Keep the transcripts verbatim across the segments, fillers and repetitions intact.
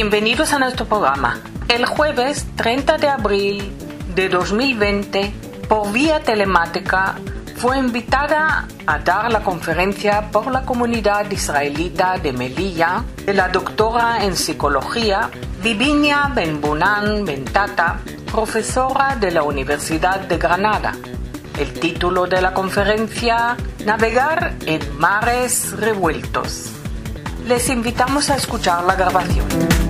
Bienvenidos a nuestro programa. El jueves treinta de abril de dos mil veinte, por vía telemática, fue invitada a dar la conferencia por la comunidad israelita de Melilla de la doctora en psicología Vivinia Ben-Bunan Ben-Tata, profesora de la Universidad de Granada. El título de la conferencia: Navegar en mares revueltos. Les invitamos a escuchar la grabación.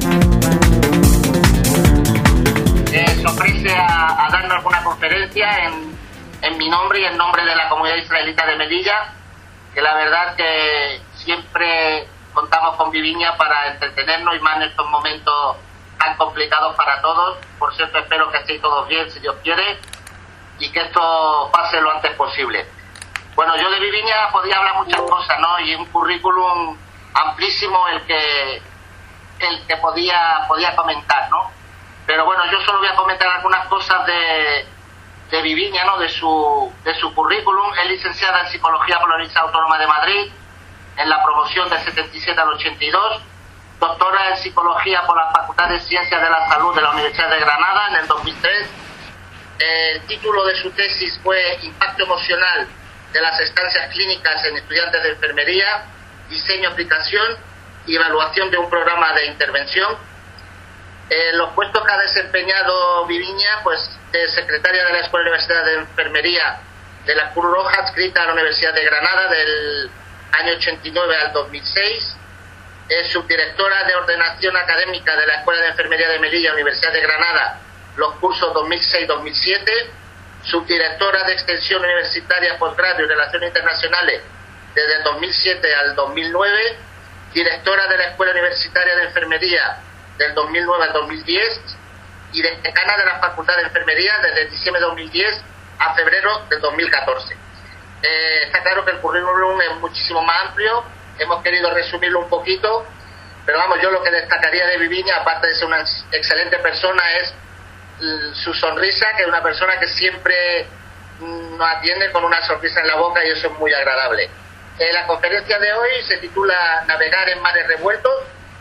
Eh, se ofrece a, a darnos una conferencia en, en mi nombre y en nombre de la comunidad israelita de Melilla, que la verdad que siempre contamos con Vivinia para entretenernos y más en estos momentos tan complicados para todos. Por cierto, espero que estéis todos bien, si Dios quiere, y que esto pase lo antes posible. Bueno, yo de Vivinia podía hablar muchas cosas, ¿no? Y un currículum amplísimo el que el que podía podía comentar, ¿no? Pero bueno, yo solo voy a comentar algunas cosas de, de Vivinia, ¿no? De su de su currículum. Es licenciada en Psicología por la Universidad Autónoma de Madrid, en la promoción del setenta y siete al ochenta y dos, doctora en Psicología por la Facultad de Ciencias de la Salud de la Universidad de Granada en el dos mil tres. El título de su tesis fue Impacto emocional de las estancias clínicas en estudiantes de enfermería, diseño, aplicación y evaluación de un programa de intervención. Eh, los puestos que ha desempeñado Vivinia, pues de secretaria de la Escuela Universitaria de Enfermería de la Cruz Roja, adscrita a la Universidad de Granada del año ochenta y nueve al dos mil seis, es subdirectora de ordenación académica de la Escuela de Enfermería de Melilla, Universidad de Granada, los cursos dos mil seis dos mil siete, subdirectora de extensión universitaria, posgrado y relaciones internacionales desde el dos mil siete al dos mil nueve, directora de la Escuela Universitaria de Enfermería del dos mil nueve al dos mil diez y decana de la Facultad de Enfermería desde diciembre de dos mil diez a febrero del dos mil catorce. Eh, está claro que el currículum es muchísimo más amplio, hemos querido resumirlo un poquito, pero vamos, yo lo que destacaría de Vivinia, aparte de ser una excelente persona, es su sonrisa, que es una persona que siempre nos atiende con una sonrisa en la boca y eso es muy agradable. Eh, la conferencia de hoy se titula Navegar en mares revueltos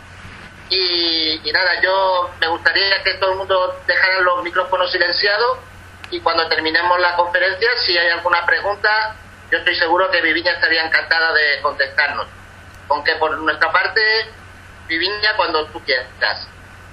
y, y nada, yo me gustaría que todo el mundo dejara los micrófonos silenciados y cuando terminemos la conferencia, si hay alguna pregunta, yo estoy seguro que Vivinia estaría encantada de contestarnos. Aunque por nuestra parte, Vivinia, cuando tú quieras.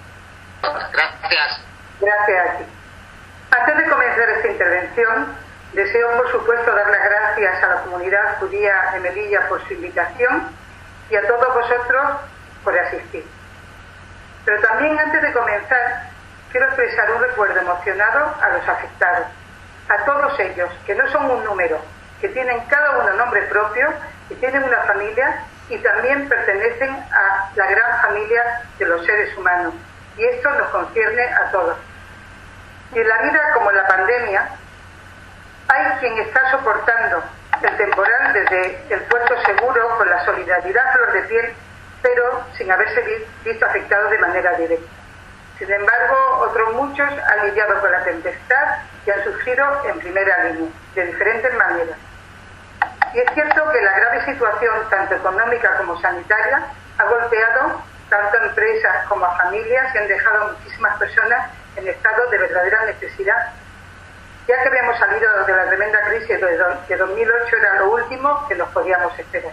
Gracias. Gracias a ti. Antes de comenzar esta intervención, deseo por supuesto dar las gracias a la comunidad judía de Melilla por su invitación y a todos vosotros por asistir. Pero también antes de comenzar, quiero expresar un recuerdo emocionado a los afectados, a todos ellos, que no son un número, que tienen cada uno nombre propio, que tienen una familia y también pertenecen a la gran familia de los seres humanos. Y esto nos concierne a todos. Y en la vida, como en la pandemia, hay quien está soportando el temporal desde el puerto seguro con la solidaridad a flor de piel, pero sin haberse visto afectado de manera directa. Sin embargo, otros muchos han lidiado con la tempestad y han sufrido en primera línea, de diferentes maneras. Y es cierto que la grave situación, tanto económica como sanitaria, ha golpeado tanto a empresas como a familias y han dejado a muchísimas personas en estado de verdadera necesidad, ya que habíamos salido de la tremenda crisis de dos mil ocho, era lo último que nos podíamos esperar.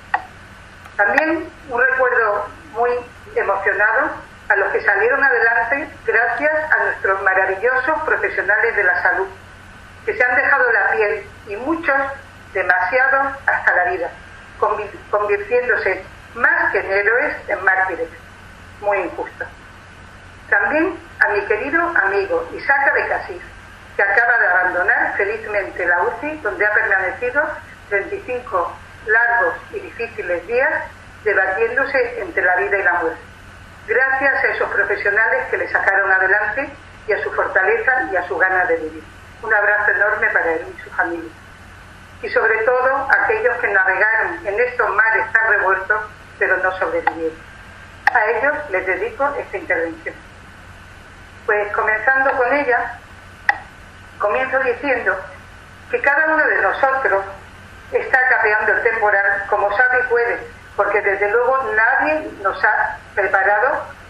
También un recuerdo muy emocionado a los que salieron adelante gracias a nuestros maravillosos profesionales de la salud, que se han dejado la piel y muchos demasiado hasta la vida, convirtiéndose más que en héroes, en mártires. Muy injusto. También a mi querido amigo Isaac de Casís, que acaba de abandonar felizmente la U C I, donde ha permanecido treinta y cinco largos y difíciles días debatiéndose entre la vida y la muerte. Gracias a esos profesionales que le sacaron adelante y a su fortaleza y a su ganas de vivir. Un abrazo enorme para él y su familia. Y sobre todo a aquellos que navegaron en estos mares tan revueltos, pero no sobrevivieron. A ellos les dedico esta intervención. Pues comenzando con ella, comienzo diciendo que cada uno de nosotros está capeando el temporal como sabe y puede, porque desde luego nadie nos ha preparado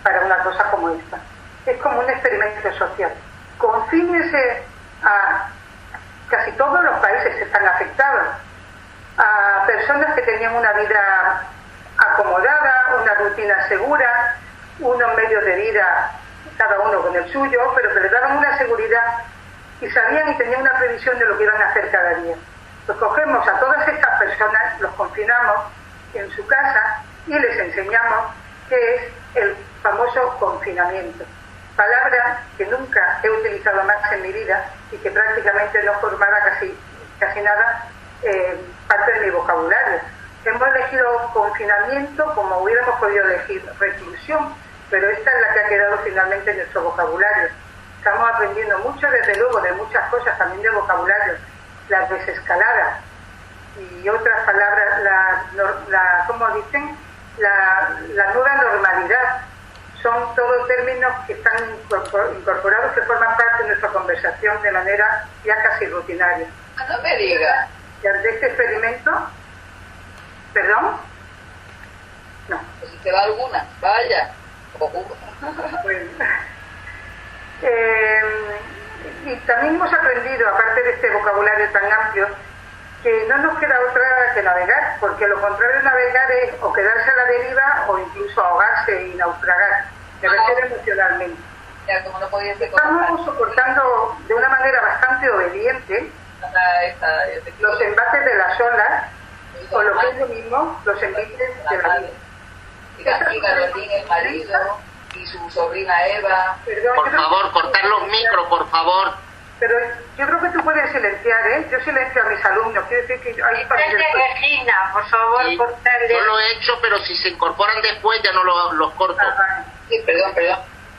para una cosa como esta. Es como un experimento social. Confínese a casi todos los países que están afectados, a personas que tenían una vida acomodada, una rutina segura, unos medios de vida, cada uno con el suyo, pero que les daban una seguridad y sabían y tenían una previsión de lo que iban a hacer cada día. Pues cogemos a todas estas personas, los confinamos en su casa y les enseñamos qué es el famoso confinamiento. Palabra que nunca he utilizado más en mi vida y que prácticamente no formaba casi, casi nada eh, parte de mi vocabulario. Hemos elegido confinamiento como hubiéramos podido elegir reclusión, pero esta es la que ha quedado finalmente en nuestro vocabulario. Estamos aprendiendo mucho, desde luego, de muchas cosas, también de vocabulario, las desescaladas y otras palabras, la, la, ¿cómo dicen? La, la nueva normalidad. Son todos términos que están incorporados, que forman parte de nuestra conversación de manera ya casi rutinaria. No me digas. Y ante este experimento, ¿perdón? No. Pues si te va alguna, vaya. Bueno. Eh, y también hemos aprendido, aparte de este vocabulario tan amplio, que no nos queda otra que navegar, porque lo contrario de navegar es o quedarse a la deriva o incluso ahogarse y naufragar, me refiero emocionalmente. Ya, como no podía ser Estamos soportando de una manera bastante obediente esta, esta, esta, los embates de las olas, o lo que es lo mismo, los embates de la vida. Y castiga a Berlín, el marido, y su sobrina Eva. Perdón, por favor, cortar los micros, por favor. Pero yo creo que tú puedes silenciar, ¿eh? Yo silencio a mis alumnos. Quiero decir que hay Regina, por favor, Sí, cortarle. yo lo he hecho, pero si se incorporan después ya no lo- los corto. Ah, vale. Sí, perdón, perdón.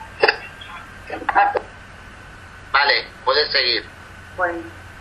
Vale, puedes seguir. Bueno,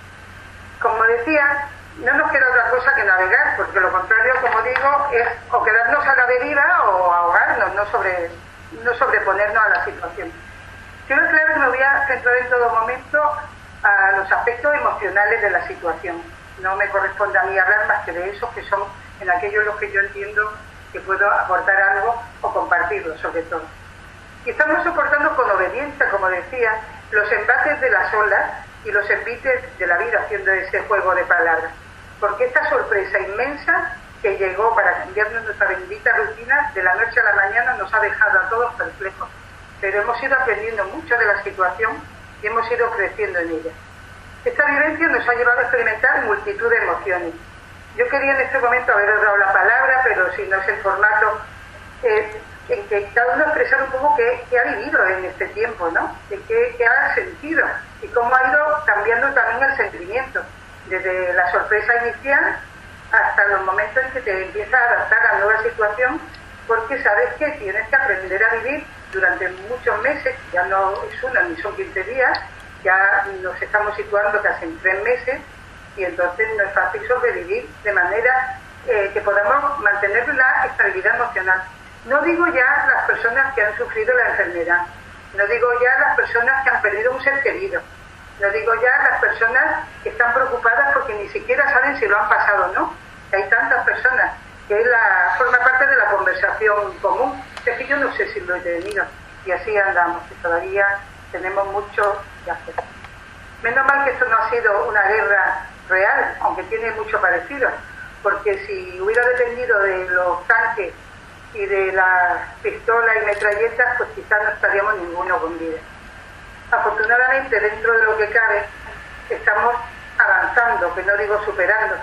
como decía, no nos queda otra cosa que navegar, porque lo contrario, como digo, es o quedarnos a la deriva o ahogarnos, no, sobre, no sobreponernos a la situación. Quiero aclarar que me voy a centrar en todo momento a los aspectos emocionales de la situación. No me corresponde a mí hablar más que de esos que son en aquellos los que yo entiendo que puedo aportar algo o compartirlo, sobre todo. Y estamos soportando con obediencia, como decía, los embates de las olas y los envites de la vida, haciendo ese juego de palabras. Porque esta sorpresa inmensa que llegó para cambiarnos nuestra bendita rutina, de la noche a la mañana nos ha dejado a todos perplejos. Pero hemos ido aprendiendo mucho de la situación y hemos ido creciendo en ella. Esta vivencia nos ha llevado a experimentar multitud de emociones. Yo quería en este momento haber dado la palabra, pero si no es el formato, eh, en que cada uno expresar un poco qué, qué ha vivido en este tiempo, ¿no? De qué, qué ha sentido y cómo ha ido cambiando también el sentimiento, desde la sorpresa inicial hasta los momentos en que te empiezas a adaptar a la nueva situación, porque sabes que tienes que aprender a vivir durante muchos meses, ya no es uno ni son quince días, ya nos estamos situando casi en tres meses y entonces no es fácil sobrevivir de manera eh, que podamos mantener la estabilidad emocional. No digo ya las personas que han sufrido la enfermedad, no digo ya las personas que han perdido un ser querido, no digo ya las personas que están preocupadas porque ni siquiera saben si lo han pasado o no. Hay tantas personas que la, forma parte de la conversación común. Es que yo no sé si lo he tenido y así andamos, que todavía tenemos mucho que hacer. Menos mal que esto no ha sido una guerra real, aunque tiene mucho parecido, porque si hubiera dependido de los tanques y de las pistolas y metralletas, pues quizás no estaríamos ninguno con vida. Afortunadamente, dentro de lo que cabe, estamos avanzando, que no digo superando.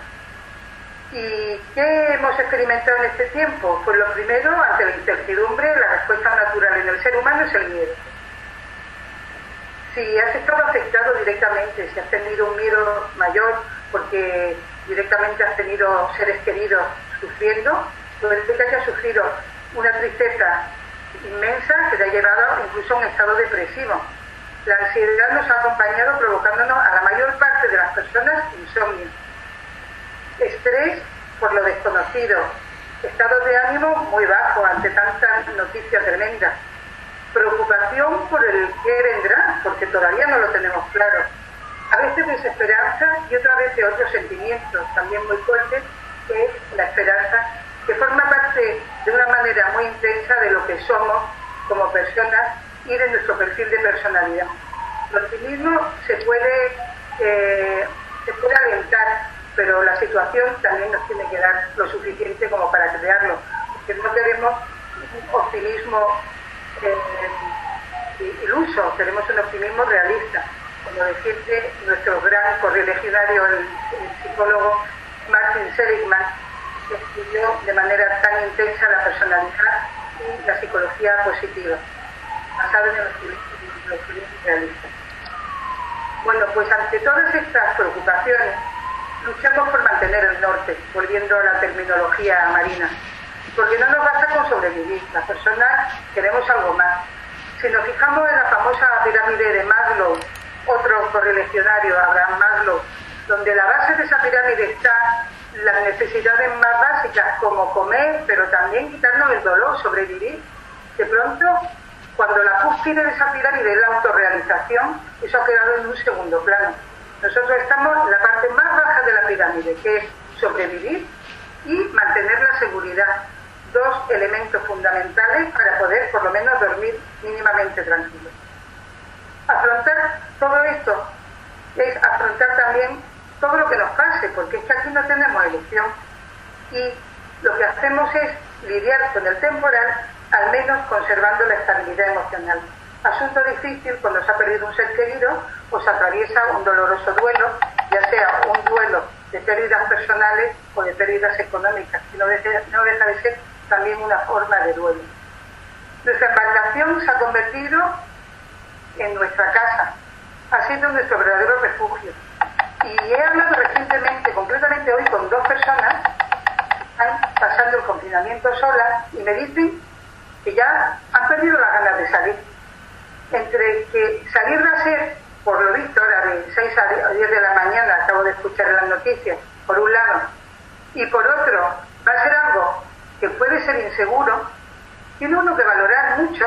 ¿Y qué hemos experimentado en este tiempo? Pues lo primero, ante la incertidumbre, la respuesta natural en el ser humano es el miedo. Si has estado afectado directamente, si has tenido un miedo mayor porque directamente has tenido seres queridos sufriendo, puede que hayas sufrido una tristeza inmensa que te ha llevado incluso a un estado depresivo. La ansiedad nos ha acompañado provocándonos a la mayor parte de las personas insomnio. Estrés por lo desconocido, estado de ánimo muy bajo ante tantas noticias tremendas, preocupación por el qué vendrá, porque todavía no lo tenemos claro, a veces desesperanza y otra vez de otros sentimientos también muy fuertes, que es la esperanza, que forma parte de una manera muy intensa de lo que somos como personas y de nuestro perfil de personalidad. El optimismo se puede, eh, se puede alentar, pero la situación también nos tiene que dar lo suficiente como para crearlo, porque no queremos un optimismo eh, iluso, queremos un optimismo realista, como decirte nuestro gran correligionario, el, el psicólogo Martin Seligman, que estudió de manera tan intensa la personalidad y la psicología positiva, basada en el optimismo realista. Bueno, pues ante todas estas preocupaciones, luchamos por mantener el norte, volviendo a la terminología marina, porque no nos basta con sobrevivir, las personas queremos algo más. Si nos fijamos en la famosa pirámide de Maslow, otro correligionario, Abraham Maslow, donde la base de esa pirámide está las necesidades más básicas como comer, pero también quitarnos el dolor, sobrevivir. De pronto, cuando la cúspide de esa pirámide es la autorrealización, eso ha quedado en un segundo plano. Nosotros estamos en la parte más baja de la pirámide, que es sobrevivir y mantener la seguridad, dos elementos fundamentales para poder por lo menos dormir mínimamente tranquilos. Afrontar todo esto es afrontar también todo lo que nos pase, porque es que aquí no tenemos elección y lo que hacemos es lidiar con el temporal, al menos conservando la estabilidad emocional. Asunto difícil cuando se ha perdido un ser querido o se atraviesa un doloroso duelo, ya sea un duelo de pérdidas personales o de pérdidas económicas, que no deja, no deja de ser también una forma de duelo. Nuestra embarcación se ha convertido en nuestra casa, ha sido nuestro verdadero refugio. Y he hablado recientemente, concretamente hoy, con dos personas que están pasando el confinamiento solas y me dicen que ya han perdido las ganas de salir. Entre que salir va a ser, por lo visto, ahora de seis a diez de la mañana, acabo de escuchar en las noticias, por un lado, y por otro, va a ser algo que puede ser inseguro, tiene uno que valorar mucho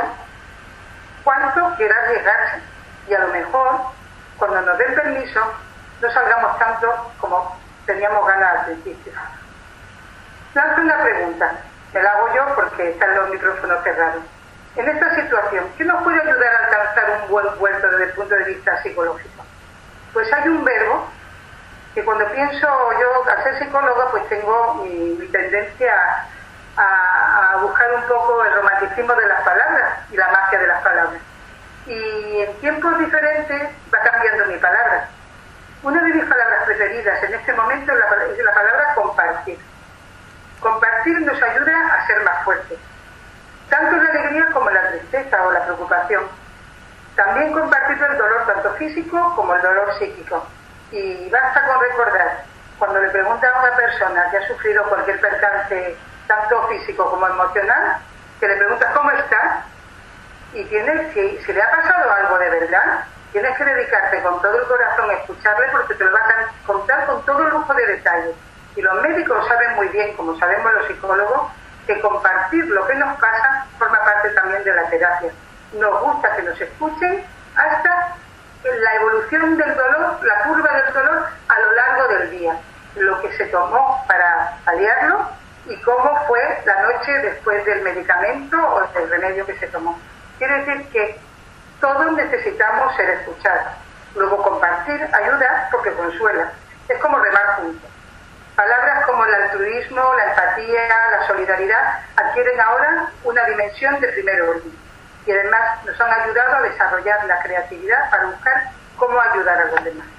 cuánto quiera arriesgarse. Y a lo mejor, cuando nos den permiso, no salgamos tanto como teníamos ganas al principio. Lanzo una pregunta, me la hago yo porque están los micrófonos cerrados. En esta situación, ¿qué nos puede ayudar a alcanzar un buen puerto desde el punto de vista psicológico? Pues hay un verbo que cuando pienso yo, al ser psicóloga, pues tengo mi, mi tendencia a, a buscar un poco el romanticismo de las palabras y la magia de las palabras. Y en tiempos diferentes va cambiando mi palabra. Una de mis palabras preferidas en este momento es la, es la palabra compartir. Compartir nos ayuda a ser más fuertes, tanto en la alegría como en la tristeza o la preocupación. También compartir el dolor tanto físico como el dolor psíquico. Y basta con recordar, cuando le preguntan a una persona que ha sufrido cualquier percance, tanto físico como emocional, que le preguntas ¿cómo está? Y tienes, si, si le ha pasado algo de verdad, tienes que dedicarte con todo el corazón a escucharle, porque te lo vas a contar con todo el lujo de detalles. Y los médicos saben muy bien, como sabemos los psicólogos, que compartir lo que nos pasa forma parte también de la terapia. Nos gusta que nos escuchen hasta la evolución del dolor, la curva del dolor a lo largo del día, lo que se tomó para paliarlo y cómo fue la noche después del medicamento o del remedio que se tomó. Quiere decir que todos necesitamos ser escuchados. Luego compartir ayuda porque consuela. Es como remar juntos. Palabras como el altruismo, la empatía, la solidaridad adquieren ahora una dimensión de primer orden. Y además nos han ayudado a desarrollar la creatividad para buscar cómo ayudar a los demás.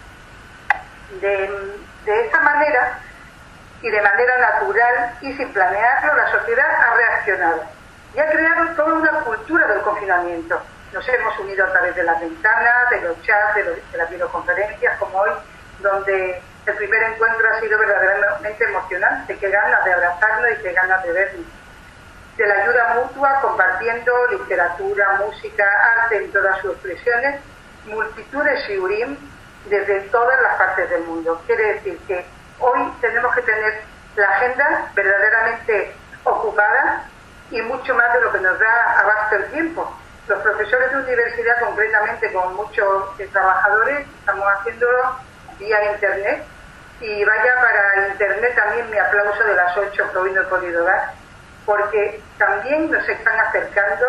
De, de esta manera y de manera natural y sin planearlo, la sociedad ha reaccionado y ha creado toda una cultura del confinamiento. Nos hemos unido a través de las ventanas, de los chats, de, los, de las videoconferencias como hoy, donde el primer encuentro ha sido verdaderamente emocionante, qué ganas de abrazarnos y qué ganas de vernos. De la ayuda mutua, compartiendo literatura, música, arte en todas sus expresiones, multitud de shiurim desde todas las partes del mundo. Quiere decir que hoy tenemos que tener la agenda verdaderamente ocupada y mucho más de lo que nos da abasto el tiempo. Los profesores de universidad, concretamente con muchos eh, trabajadores, estamos haciéndolo vía internet, y vaya para internet también mi aplauso de las ocho que hoy no he podido dar, porque también nos están acercando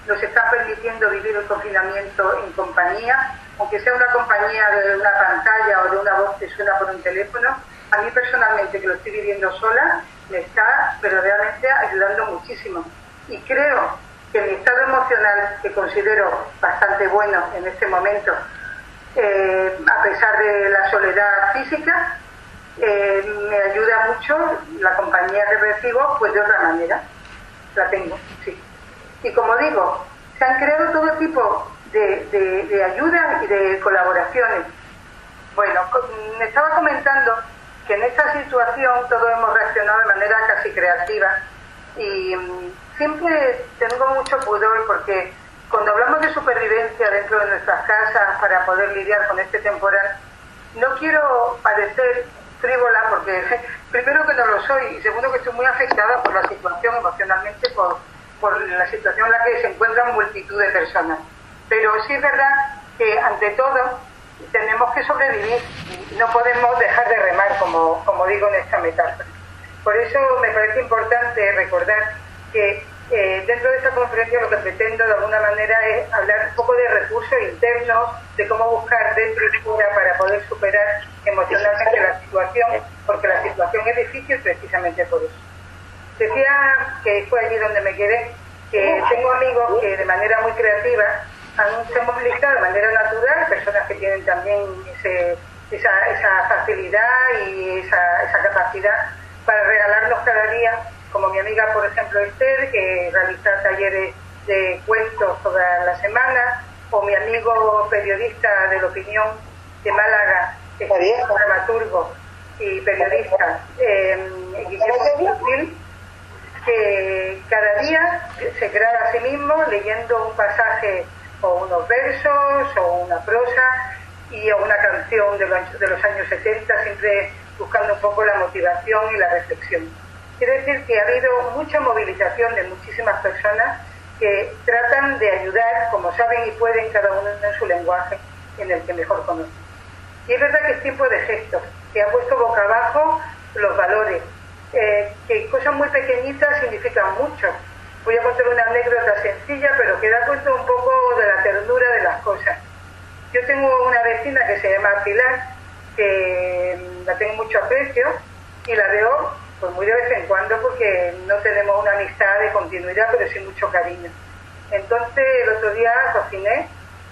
nos están permitiendo vivir el confinamiento en compañía, aunque sea una compañía de una pantalla o de una voz que suena por un teléfono. A mí personalmente, que lo estoy viviendo sola, me está pero realmente ayudando muchísimo. Y creo que mi estado emocional, que considero bastante bueno en este momento, eh, a pesar de la soledad física, eh, me ayuda mucho la compañía que recibo, pues de otra manera. La tengo, sí. Y como digo, se han creado todo tipo de, de, de ayudas y de colaboraciones. Bueno, me estaba comentando que en esta situación todos hemos reaccionado de manera casi creativa y um, siempre tengo mucho pudor porque cuando hablamos de supervivencia dentro de nuestras casas para poder lidiar con este temporal, no quiero parecer frívola porque primero que no lo soy y segundo que estoy muy afectada por la situación emocionalmente, por, por la situación en la que se encuentran multitud de personas. Pero sí es verdad que ante todo tenemos que sobrevivir y no podemos dejar de remar, como, como digo en esta metáfora. Por eso me parece importante recordar que eh, dentro de esta conferencia lo que pretendo de alguna manera es hablar un poco de recursos internos, de cómo buscar dentro y fuera para poder superar emocionalmente la situación, porque la situación es difícil precisamente por eso. Decía que fue allí donde me quedé, que tengo amigos que de manera muy creativa han, se han movilizado de manera natural, personas que tienen también ese, esa, esa facilidad y esa, esa capacidad para regalarnos cada día, como mi amiga, por ejemplo, Esther, que realiza talleres de cuentos toda la semana, o mi amigo periodista de La Opinión de Málaga, que es dramaturgo y periodista, eh, Guillermo Gil, que cada día se crea a sí mismo leyendo un pasaje o unos versos o una prosa y o una canción de los, de los años setenta, siempre buscando un poco la motivación y la reflexión. Quiere decir que ha habido mucha movilización de muchísimas personas que tratan de ayudar como saben y pueden, cada uno en su lenguaje en el que mejor conocen. Y es verdad que es tiempo de gestos, que ha puesto boca abajo los valores, eh, que cosas muy pequeñitas significan mucho. Voy a contar una anécdota sencilla, pero que da cuenta un poco de la ternura de las cosas. Yo tengo una vecina que se llama Pilar, que la tengo mucho aprecio, y la veo pues muy de vez en cuando porque no tenemos una amistad de continuidad, pero sí mucho cariño. Entonces el otro día cociné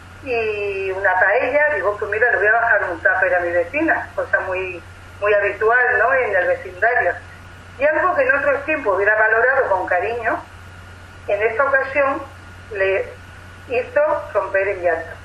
y una paella, digo, pues mira, le voy a bajar un tupper a mi vecina, cosa muy, muy habitual, ¿no?, en el vecindario. Y algo que en otros tiempos hubiera valorado con cariño, en esta ocasión le hizo romper en llanto.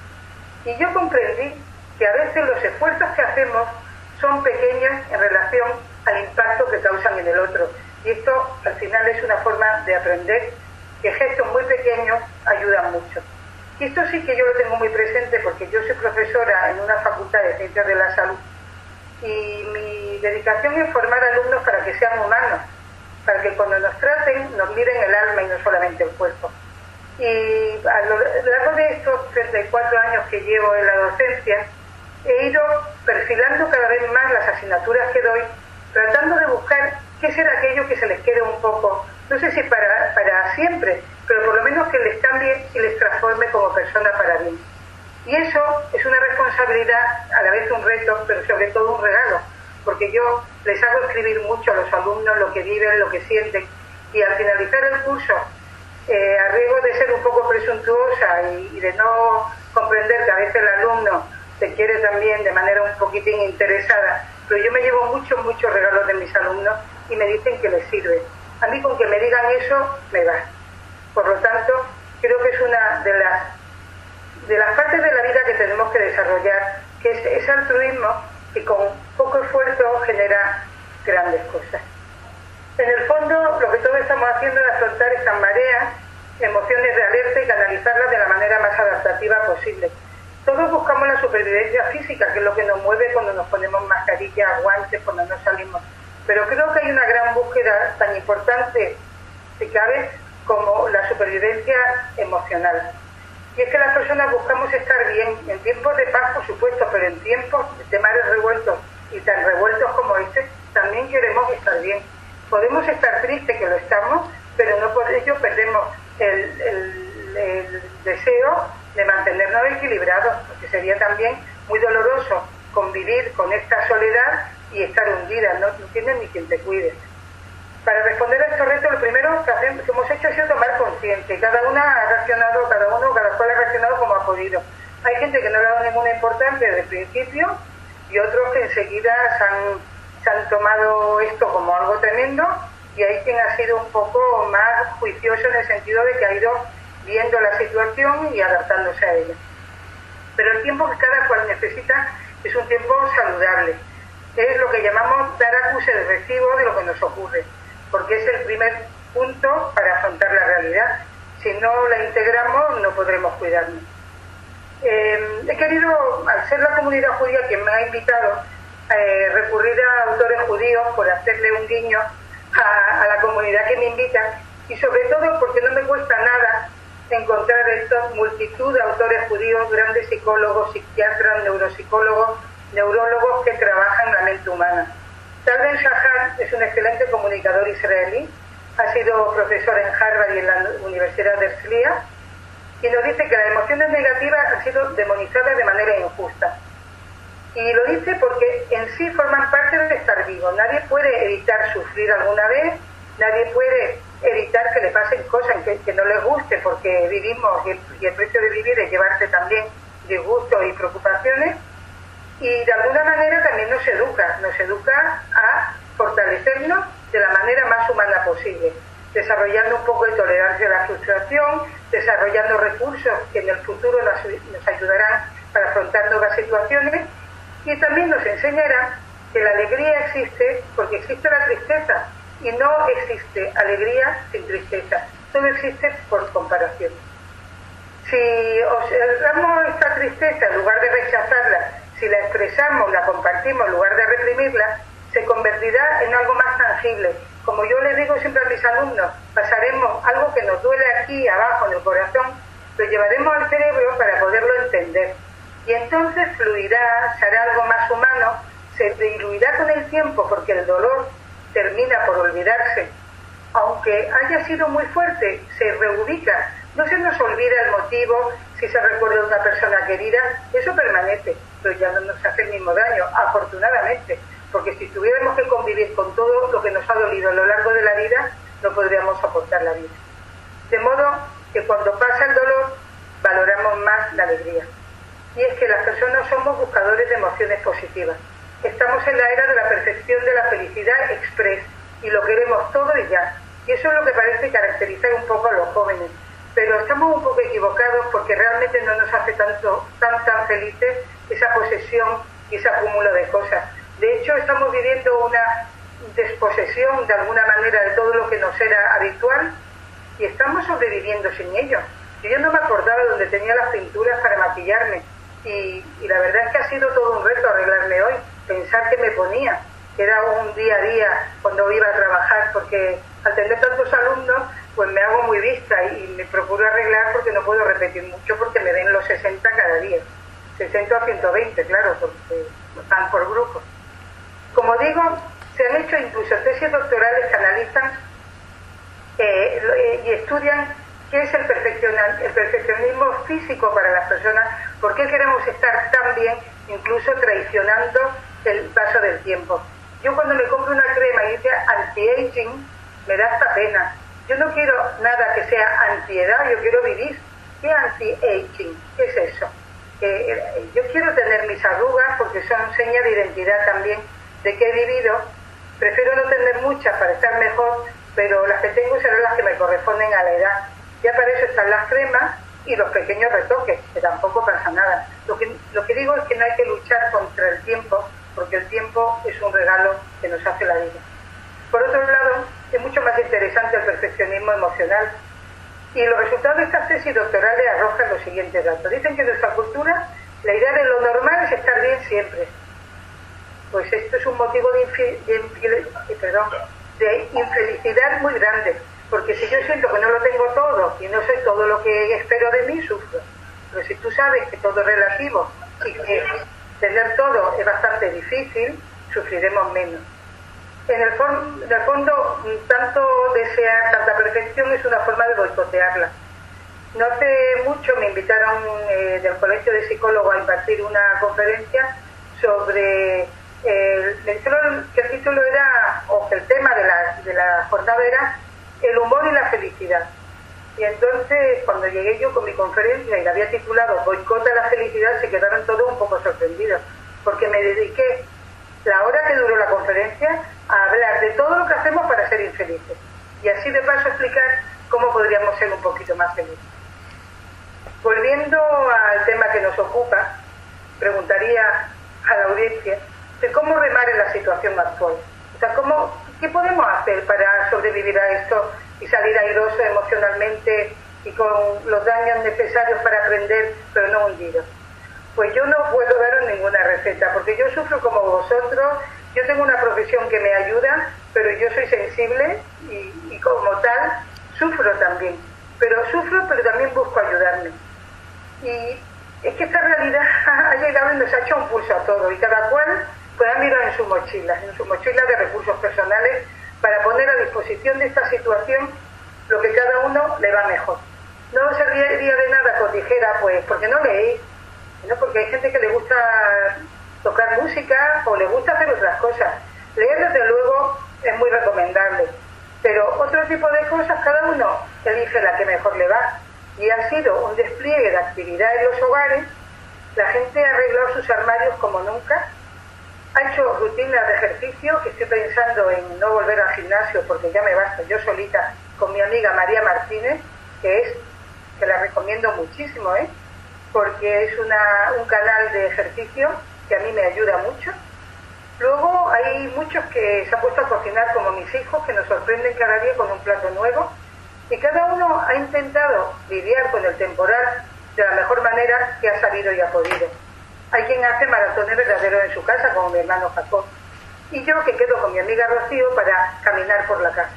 Y yo comprendí que a veces los esfuerzos que hacemos son pequeños en relación al impacto que causan en el otro. Y esto al final es una forma de aprender que gestos muy pequeños ayudan mucho. Y esto sí que yo lo tengo muy presente porque yo soy profesora en una facultad de Ciencias de la Salud y mi dedicación es formar alumnos para que sean humanos, para que cuando nos traten nos miren el alma y no solamente el cuerpo. Y a lo largo de estos treinta y cuatro años que llevo en la docencia, he ido perfilando cada vez más las asignaturas que doy, tratando de buscar qué será aquello que se les quede un poco, no sé si para, para siempre, pero por lo menos que les cambie y les transforme como persona para bien. Y eso es una responsabilidad, a la vez un reto, pero sobre todo un regalo, porque yo les hago escribir mucho a los alumnos lo que viven, lo que sienten, y al finalizar el curso, eh, a riesgo de ser un poco presuntuosa y, y de no comprender que a veces el alumno se quiere también de manera un poquitín interesada, pero yo me llevo muchos, muchos regalos de mis alumnos y me dicen que les sirve. A mí con que me digan eso, me va. Por lo tanto, creo que es una de las, de las partes de la vida que tenemos que desarrollar, que es ese altruismo que con poco esfuerzo genera grandes cosas. En el fondo, lo que todos estamos haciendo es afrontar estas mareas, emociones de alerta y canalizarlas de la manera más adaptativa posible. Todos buscamos la supervivencia física, que es lo que nos mueve cuando nos ponemos mascarillas, guantes, cuando no salimos. Pero creo que hay una gran búsqueda tan importante, si cabe, como la supervivencia emocional. Y es que las personas buscamos estar bien, en tiempos de paz, por supuesto, pero en tiempos de mares revueltos y tan revueltos como este, también queremos estar bien. Podemos estar tristes, que lo estamos, pero no por ello perdemos el, el, el deseo de mantenernos equilibrados, porque sería también muy doloroso convivir con esta soledad y estar hundida, no, no tienes ni quien te cuide. Para responder a estos retos, lo primero que, hacemos, que hemos hecho ha sido tomar conciencia. Cada una ha reaccionado, cada uno, cada cual ha reaccionado como ha podido. Hay gente que no le ha dado ninguna importancia desde el principio y otros que enseguida se han, se han tomado esto como algo tremendo, y hay quien ha sido un poco más juicioso en el sentido de que ha ido viendo la situación y adaptándose a ella. Pero el tiempo que cada cual necesita es un tiempo saludable. Es lo que llamamos dar acuse de recibo de lo que nos ocurre, porque es el primer punto para afrontar la realidad. Si no la integramos, no podremos cuidarnos. Eh, he querido, al ser la comunidad judía quien me ha invitado, eh, recurrir a autores judíos por hacerle un guiño a, a la comunidad que me invita, y sobre todo porque no me cuesta nada encontrar esta multitud de autores judíos, grandes psicólogos, psiquiatras, neuropsicólogos, neurólogos que trabajan la mente humana. Tal Ben Shahar es un excelente comunicador israelí, ha sido profesor en Harvard y en la Universidad de Herzliya, y nos dice que las emociones negativas han sido demonizadas de manera injusta. Y lo dice porque en sí forman parte de estar vivo. Nadie puede evitar sufrir alguna vez, nadie puede evitar que le pasen cosas que, que no les guste, porque vivimos y el, y el precio de vivir es llevarse también disgustos y preocupaciones. Y de alguna manera también nos educa, nos educa a fortalecernos de la manera más humana posible, desarrollando un poco de tolerancia a la frustración, desarrollando recursos que en el futuro nos, nos ayudarán para afrontar nuevas situaciones, y también nos enseñará que la alegría existe porque existe la tristeza, y no existe alegría sin tristeza, todo existe por comparación. Si observamos esta tristeza en lugar de rechazarla, si la expresamos, la compartimos en lugar de reprimirla, se convertirá en algo más tangible. Como yo les digo siempre a mis alumnos, pasaremos algo que nos duele aquí abajo en el corazón, lo llevaremos al cerebro para poderlo entender. Y entonces fluirá, será algo más humano, se diluirá con el tiempo porque el dolor termina por olvidarse. Aunque haya sido muy fuerte, se reubica. No se nos olvida el motivo, si se recuerda de una persona querida, eso permanece, pero ya no nos hace el mismo daño, afortunadamente, porque si tuviéramos que convivir con todo lo que nos ha dolido a lo largo de la vida, no podríamos soportar la vida. De modo que cuando pasa el dolor, valoramos más la alegría. Y es que las personas somos buscadores de emociones positivas. Estamos en la era de la perfección de la felicidad express, y lo queremos todo y ya. Y eso es lo que parece caracterizar un poco a los jóvenes. Pero estamos un poco equivocados porque realmente no nos hace tanto, tan, tan felices esa posesión y ese acúmulo de cosas. De hecho, estamos viviendo una desposesión de alguna manera de todo lo que nos era habitual y estamos sobreviviendo sin ello. Yo no me acordaba de dónde tenía las pinturas para maquillarme y, y la verdad es que ha sido todo un reto arreglarme hoy, pensar que me ponía, que era un día a día cuando iba a trabajar, porque al tener tantos alumnos pues me hago muy vista y me procuro arreglar porque no puedo repetir mucho porque me den los sesenta cada día, sesenta o ciento veinte, claro, porque están por grupos. Como digo, se han hecho incluso tesis doctorales que analizan eh, y estudian qué es el, el perfeccionismo físico para las personas, por qué queremos estar tan bien, incluso traicionando el paso del tiempo. Yo cuando me compro una crema y dice anti-aging, me da hasta pena. Yo no quiero nada que sea antiedad, yo quiero vivir. ¿Qué anti-aging? ¿Qué es eso? Eh, yo quiero tener mis arrugas porque son señas de identidad también de que he vivido. Prefiero no tener muchas para estar mejor, pero las que tengo serán las que me corresponden a la edad. Ya para eso están las cremas y los pequeños retoques, que tampoco pasa nada. Lo que, lo que digo es que no hay que luchar contra el tiempo, porque el tiempo es un regalo que nos hace la vida. Por otro lado, es mucho más interesante el perfeccionismo emocional. Y los resultados de estas tesis doctorales arrojan los siguientes datos. Dicen que en nuestra cultura la idea de lo normal es estar bien siempre. Pues esto es un motivo de, infi- de, infi- perdón, de infelicidad muy grande. Porque si yo siento que no lo tengo todo y no soy todo lo que espero de mí, sufro. Pero si tú sabes que todo es relativo y que tener todo es bastante difícil, sufriremos menos. En el, for- en el fondo, tanto desear tanta perfección es una forma de boicotearla. no hace mucho me invitaron eh, del Colegio de Psicólogos a impartir una conferencia sobre, eh, me dijeron que el título era, o que el tema de la, de la jornada era el humor y la felicidad. Y entonces cuando llegué yo con mi conferencia y la había titulado Boicota la felicidad, se quedaron todos un poco sorprendidos, porque me dediqué la hora que duró la conferencia a hablar de todo lo que hacemos para ser infelices. Y así de paso explicar cómo podríamos ser un poquito más felices. Volviendo al tema que nos ocupa, preguntaría a la audiencia de cómo remar en la situación actual. O sea, ¿cómo, ¿qué podemos hacer para sobrevivir a esto y salir airoso emocionalmente y con los daños necesarios para aprender, pero no hundidos? Pues yo no puedo daros ninguna receta, porque yo sufro como vosotros, yo tengo una profesión que me ayuda, pero yo soy sensible y, y como tal sufro también. Pero sufro, pero también busco ayudarme. Y es que esta realidad ha llegado y nos ha hecho un pulso a todos, y cada cual pues ha mirado en su mochila, en su mochila de recursos personales, para poner a disposición de esta situación lo que cada uno le va mejor. No serviría de nada con dijera, pues, porque no leéis, ¿no? Porque hay gente que le gusta tocar música o le gusta hacer otras cosas. Leer, desde luego, es muy recomendable, pero otro tipo de cosas cada uno elige la que mejor le va. Y ha sido un despliegue de actividad en los hogares. La gente ha arreglado sus armarios como nunca, ha hecho rutinas de ejercicio, que estoy pensando en no volver al gimnasio porque ya me basta yo solita con mi amiga María Martínez, que es, que la recomiendo muchísimo, ¿eh? porque es una, un canal de ejercicio que a mí me ayuda mucho. Luego hay muchos que se han puesto a cocinar, como mis hijos, que nos sorprenden cada día con un plato nuevo, y cada uno ha intentado lidiar con el temporal de la mejor manera que ha sabido y ha podido. Hay quien hace maratones verdaderos en su casa, como mi hermano Jacob, y yo que quedo con mi amiga Rocío para caminar por la casa.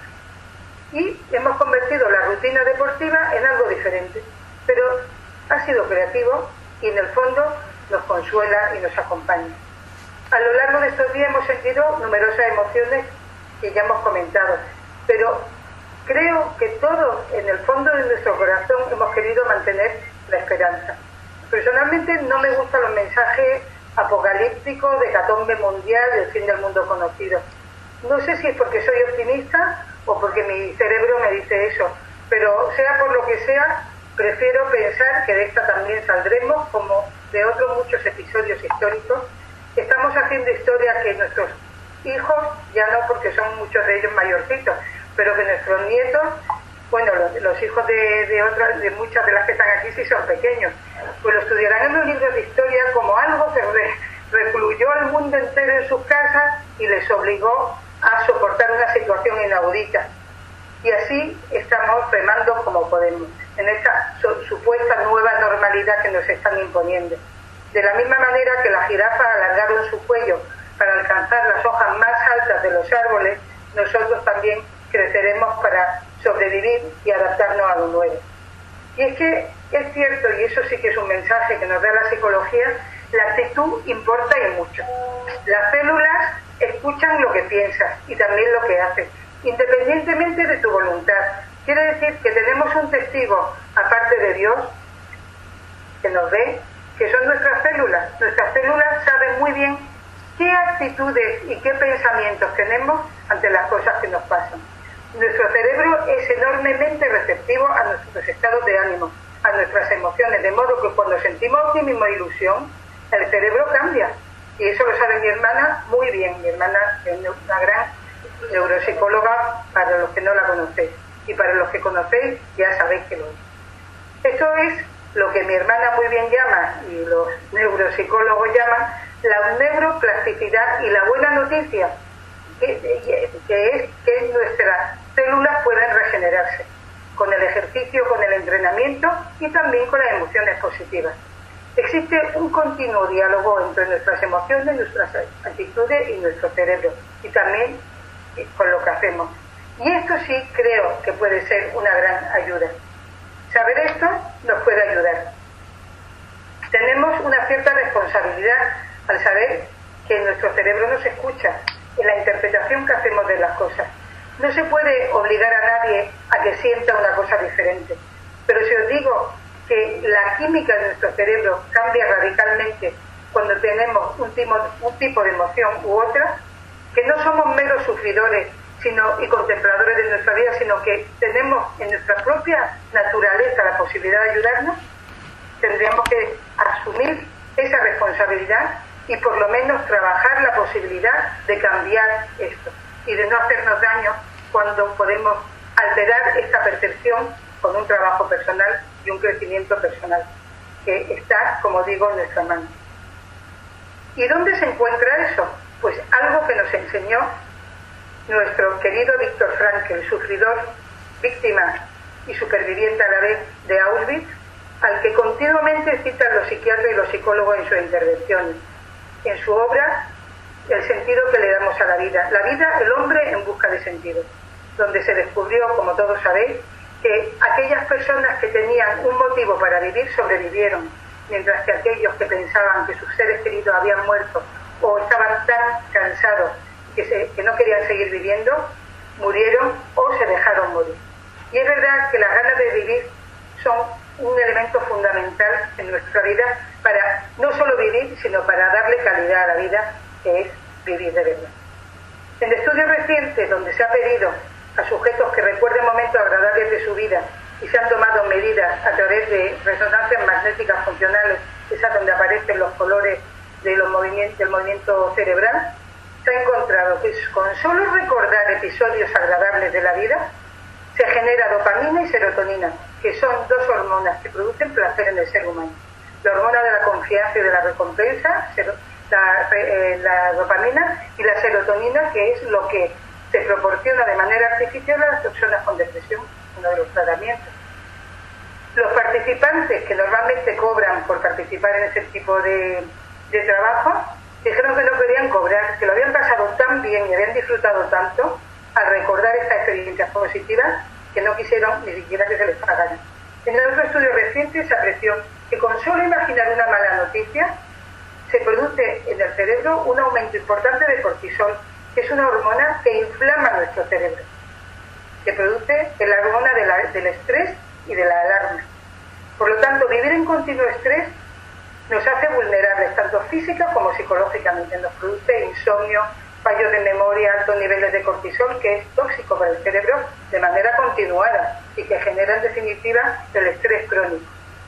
Y hemos convertido la rutina deportiva en algo diferente, pero ha sido creativo y en el fondo nos consuela y nos acompaña. A lo largo de estos días hemos sentido numerosas emociones que ya hemos comentado, pero creo que todos en el fondo de nuestro corazón hemos querido mantener la esperanza. Personalmente no me gustan los mensajes apocalípticos de hecatombe mundial, del fin del mundo conocido. No sé si es porque soy optimista o porque mi cerebro me dice eso, pero sea por lo que sea, prefiero pensar que de esta también saldremos, como de otros muchos episodios históricos. Estamos haciendo historia que nuestros hijos, ya no porque son muchos de ellos mayorcitos, pero que nuestros nietos, bueno, los, los hijos de, de otras, de muchas de las que están aquí sí son pequeños, pues lo estudiarán en los libros de historia como algo que re, recluyó al mundo entero en sus casas y les obligó a soportar una situación inaudita. Y así estamos remando como podemos, en esta so, supuesta nueva normalidad que nos están imponiendo. De la misma manera que las jirafas alargaron su cuello para alcanzar las hojas más altas de los árboles, nosotros también creceremos para sobrevivir y adaptarnos a lo nuevo. Y es que es cierto, y eso sí que es un mensaje que nos da la psicología, la actitud importa y mucho. Las células escuchan lo que piensas y también lo que haces, independientemente de tu voluntad. Quiere decir que tenemos un testigo, aparte de Dios, que nos ve, que son nuestras células. Nuestras células saben muy bien qué actitudes y qué pensamientos tenemos ante las cosas que nos pasan. Nuestro cerebro es enormemente receptivo a nuestros estados de ánimo, a nuestras emociones, de modo que cuando sentimos optimismo e ilusión, el cerebro cambia. Y eso lo sabe mi hermana muy bien. Mi hermana es una gran neuropsicóloga, para los que no la conocéis. Y para los que conocéis, ya sabéis que lo es. Esto es lo que mi hermana muy bien llama, y los neuropsicólogos llaman, la neuroplasticidad, y la buena noticia, que, que es que nuestras células pueden regenerarse con el ejercicio, con el entrenamiento y también con las emociones positivas. Existe un continuo diálogo entre nuestras emociones, nuestras actitudes y nuestro cerebro, y también con lo que hacemos. Y esto sí creo que puede ser una gran ayuda. Saber esto nos puede ayudar. Tenemos una cierta responsabilidad al saber que nuestro cerebro nos escucha en la interpretación que hacemos de las cosas. No se puede obligar a nadie a que sienta una cosa diferente. pero si os digo que la química de nuestro cerebro cambia radicalmente cuando tenemos un tipo, un tipo de emoción u otra, que no somos meros sufridores sino y contempladores de nuestra vida, sino que tenemos en nuestra propia naturaleza la posibilidad de ayudarnos, tendríamos que asumir esa responsabilidad y por lo menos trabajar la posibilidad de cambiar esto y de no hacernos daño cuando podemos alterar esta percepción con un trabajo personal y un crecimiento personal que está, como digo, en nuestra mano. ¿Y dónde se encuentra eso? Pues algo que nos enseñó nuestro querido Viktor Frankl, el sufridor, víctima y superviviente a la vez de Auschwitz, al que continuamente citan los psiquiatras y los psicólogos en sus intervenciones, en su obra El sentido que le damos a la vida. La vida, el hombre en busca de sentido, donde se descubrió, como todos sabéis, que aquellas personas que tenían un motivo para vivir sobrevivieron, mientras que aquellos que pensaban que sus seres queridos habían muerto o estaban tan cansados que, se, que no querían seguir viviendo, murieron o se dejaron morir. Y es verdad que las ganas de vivir son un elemento fundamental en nuestra vida para no solo vivir, sino para darle calidad a la vida, que es vivir de verdad. En estudios recientes, donde se ha pedido a sujetos que recuerden momentos agradables de su vida y se han tomado medidas a través de resonancias magnéticas funcionales, esas donde aparecen los colores de los movimientos, del movimiento cerebral, se ha encontrado que con solo recordar episodios agradables de la vida se genera dopamina y serotonina, que son dos hormonas que producen placer en el ser humano. La hormona de la confianza y de la recompensa, la, eh, la dopamina, y la serotonina, que es lo que se proporciona de manera artificial a las personas con depresión, uno de los tratamientos. Los participantes que normalmente cobran por participar en ese tipo de, de trabajo, dijeron que no querían cobrar, que lo habían pasado tan bien y habían disfrutado tanto al recordar estas experiencias positivas que no quisieron ni siquiera que se les pagara. En otro estudio reciente se apreció que con solo imaginar una mala noticia se produce en el cerebro un aumento importante de cortisol, que es una hormona que inflama nuestro cerebro, que produce la hormona de la, del estrés y de la alarma. Por lo tanto, vivir en continuo estrés nos hace vulnerables, tanto física como psicológicamente. Nos produce insomnio, fallos de memoria, altos niveles de cortisol, que es tóxico para el cerebro de manera continuada y que genera en definitiva el estrés crónico.